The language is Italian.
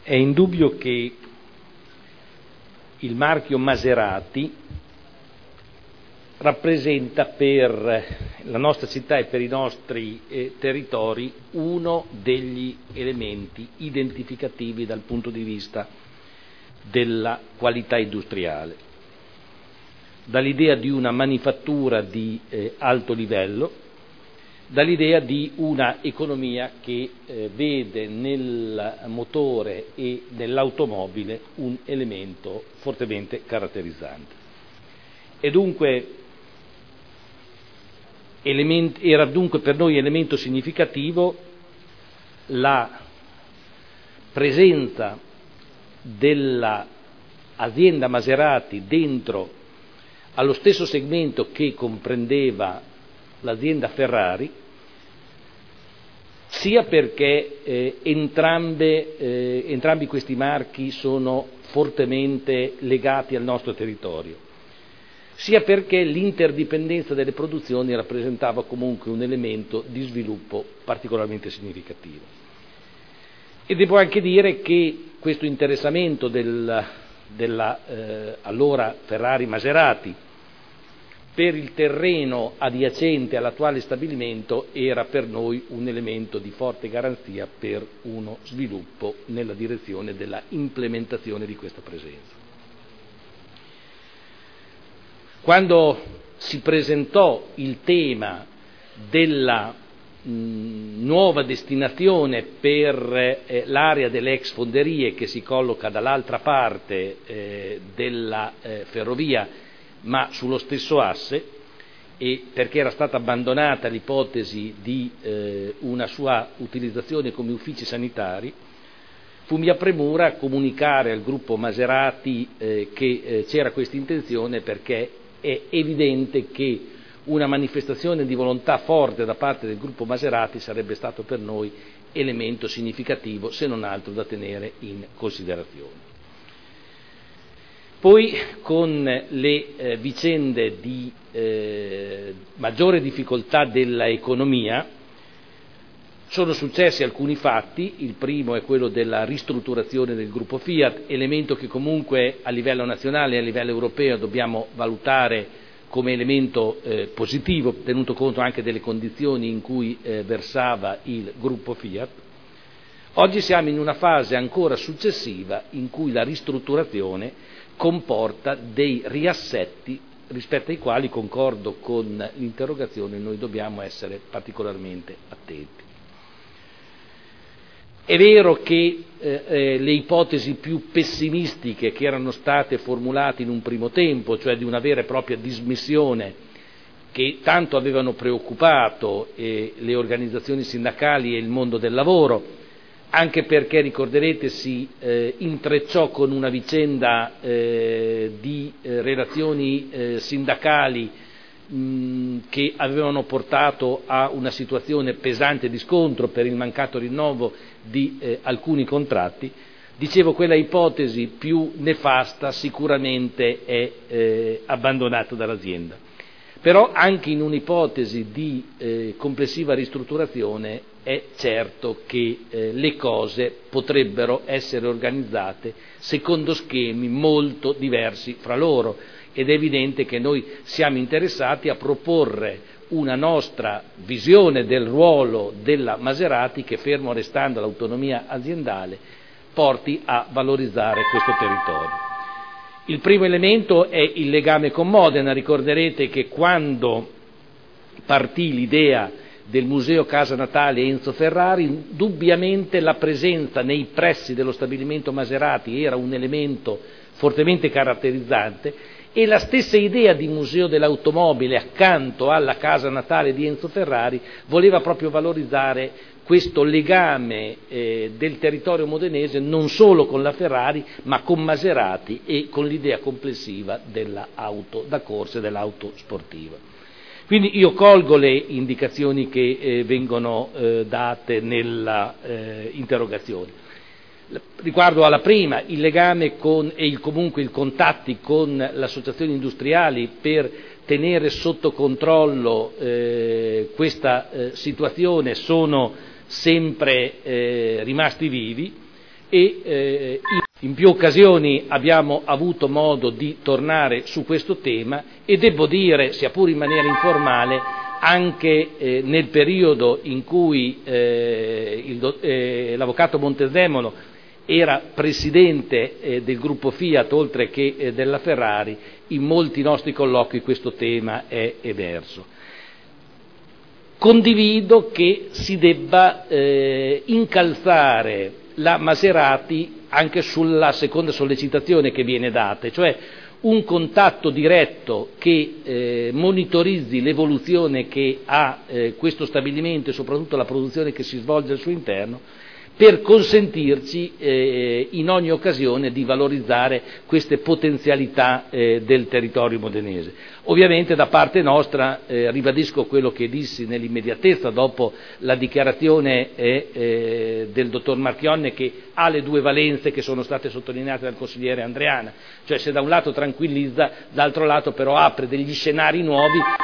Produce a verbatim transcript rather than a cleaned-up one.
È indubbio che il marchio Maserati rappresenta per la nostra città e per i nostri eh, territori uno degli elementi identificativi dal punto di vista della qualità industriale, dall'idea di una manifattura di eh, alto livello, dall'idea di una economia che eh, vede nel motore e nell'automobile un elemento fortemente caratterizzante. E dunque element- era dunque per noi elemento significativo la presenza dell'azienda Maserati dentro allo stesso segmento che comprendeva l'azienda Ferrari, sia perché eh, entrambe, eh, entrambi questi marchi sono fortemente legati al nostro territorio, sia perché l'interdipendenza delle produzioni rappresentava comunque un elemento di sviluppo particolarmente significativo. E devo anche dire che questo interessamento del, della eh, allora Ferrari Maserati per il terreno adiacente all'attuale stabilimento era per noi un elemento di forte garanzia per uno sviluppo nella direzione della implementazione di questa presenza. Quando si presentò il tema della mh, nuova destinazione per eh, l'area delle ex fonderie che si colloca dall'altra parte eh, della eh, ferrovia, ma sullo stesso asse, e perché era stata abbandonata l'ipotesi di eh, una sua utilizzazione come uffici sanitari, fu mia premura comunicare al gruppo Maserati eh, che eh, c'era questa intenzione, perché è evidente che una manifestazione di volontà forte da parte del gruppo Maserati sarebbe stato per noi elemento significativo, se non altro da tenere in considerazione. Poi, con le eh, vicende di eh, maggiore difficoltà dell'economia, sono successi alcuni fatti. Il primo è quello della ristrutturazione del gruppo Fiat, elemento che comunque a livello nazionale e a livello europeo dobbiamo valutare come elemento eh, positivo, tenuto conto anche delle condizioni in cui eh, versava il gruppo Fiat. Oggi siamo in una fase ancora successiva in cui la ristrutturazione comporta dei riassetti rispetto ai quali, concordo con l'interrogazione, noi dobbiamo essere particolarmente attenti. È vero che eh, eh, le ipotesi più pessimistiche che erano state formulate in un primo tempo, cioè di una vera e propria dismissione, che tanto avevano preoccupato eh, le organizzazioni sindacali e il mondo del lavoro, anche perché, ricorderete, si eh, intrecciò con una vicenda eh, di eh, relazioni eh, sindacali mh, che avevano portato a una situazione pesante di scontro per il mancato rinnovo di eh, alcuni contratti. Dicevo, quella ipotesi più nefasta sicuramente è eh, abbandonata dall'azienda. Però anche in un'ipotesi di eh, complessiva ristrutturazione è certo che eh, le cose potrebbero essere organizzate secondo schemi molto diversi fra loro, ed è evidente che noi siamo interessati a proporre una nostra visione del ruolo della Maserati che, fermo restando l'autonomia aziendale, porti a valorizzare questo territorio. Il primo elemento è il legame con Modena. Ricorderete che quando partì l'idea del Museo Casa Natale Enzo Ferrari, indubbiamente la presenza nei pressi dello stabilimento Maserati era un elemento fortemente caratterizzante, e la stessa idea di museo dell'automobile accanto alla Casa Natale di Enzo Ferrari voleva proprio valorizzare questo legame eh, del territorio modenese non solo con la Ferrari ma con Maserati e con l'idea complessiva dell'auto da corsa e dell'auto sportiva. Quindi io colgo le indicazioni che eh, vengono eh, date nella eh, interrogazione. Riguardo alla prima, il legame con e il, comunque i contatti con le associazioni industriali per tenere sotto controllo eh, questa eh, situazione sono sempre eh, rimasti vivi. e eh, in più occasioni abbiamo avuto modo di tornare su questo tema e devo dire, sia pure in maniera informale, anche eh, nel periodo in cui eh, il, eh, l'avvocato Montezemolo era presidente eh, del gruppo Fiat oltre che eh, della Ferrari, in molti nostri colloqui questo tema è emerso. Condivido che si debba eh, incalzare la Maserati anche sulla seconda sollecitazione che viene data, cioè un contatto diretto che eh, monitorizzi l'evoluzione che ha eh, questo stabilimento e soprattutto la produzione che si svolge al suo interno, per consentirci eh, in ogni occasione di valorizzare queste potenzialità eh, del territorio modenese. Ovviamente da parte nostra eh, ribadisco quello che dissi nell'immediatezza dopo la dichiarazione eh, eh, del dottor Marchionne, che ha le due valenze che sono state sottolineate dal consigliere Andreana, cioè se da un lato tranquillizza, dall'altro lato però apre degli scenari nuovi